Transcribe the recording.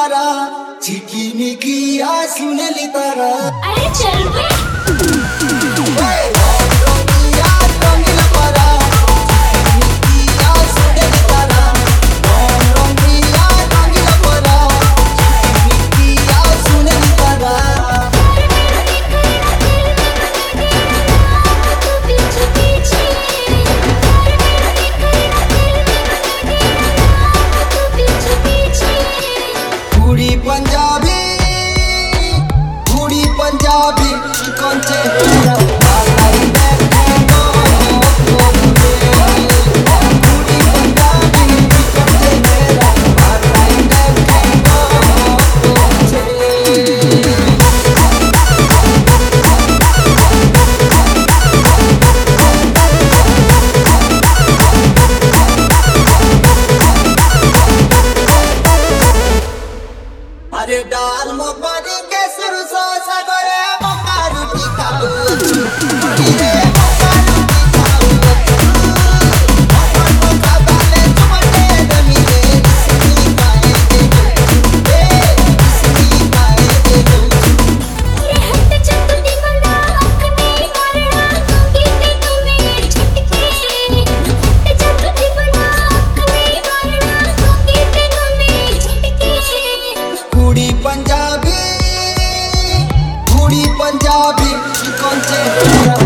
तारा चिकी सुन ली तारा। अरे चल बे। पंजाबी अरे डाल मोबारी के सुरसो सगरे मकारू टिकाऊ रे मकारू टिकाऊ अपन मोका बाले तुमटे दमीरे इसनी पाए दे इसनी पाए दे। ये हट चतुरी बना अपने मरना गीते तुम्हें झटके। हट चतुरी बना अपने मरना गीते तुम्हें झटके। कुड़ी पंजाबी कौन से